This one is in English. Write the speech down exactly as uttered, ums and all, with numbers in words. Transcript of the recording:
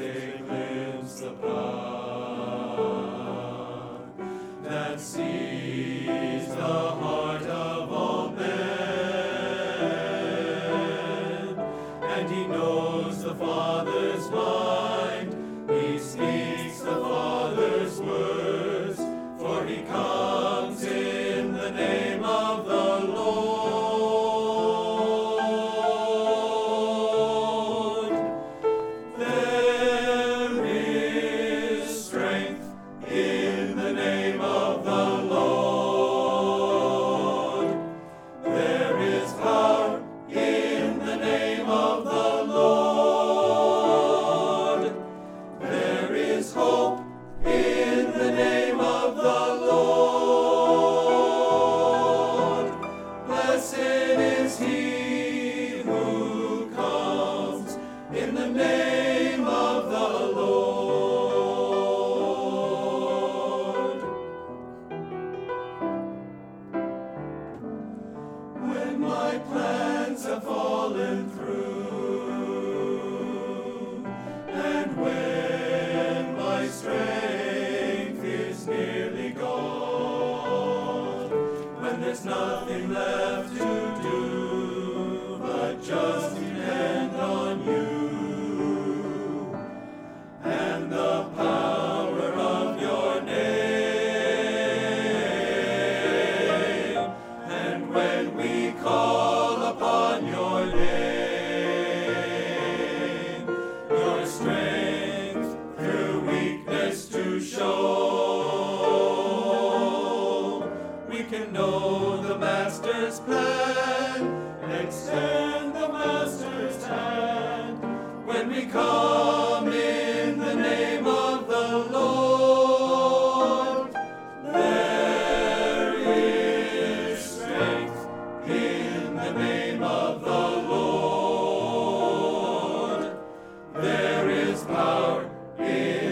they glimpse the power that sees the heart of all men, and he knows the Father's mind. He speaks the Father's words, for he comes in the name of the Lord. There is strength in the name of the Lord. There is power in the name of the Lord. There is hope in the name of the Lord. Blessed is he who comes in the name of the Lord. When my plans have fallen through, and when my strength is nearly gone, when there's nothing left to do but just depend on you and the power of your name, and when we call upon your name, your strength through weakness to show, we can know the Master's plan and extend the Master's hand when we come in the name of the Lord. There is strength in the name of the Lord. There is power in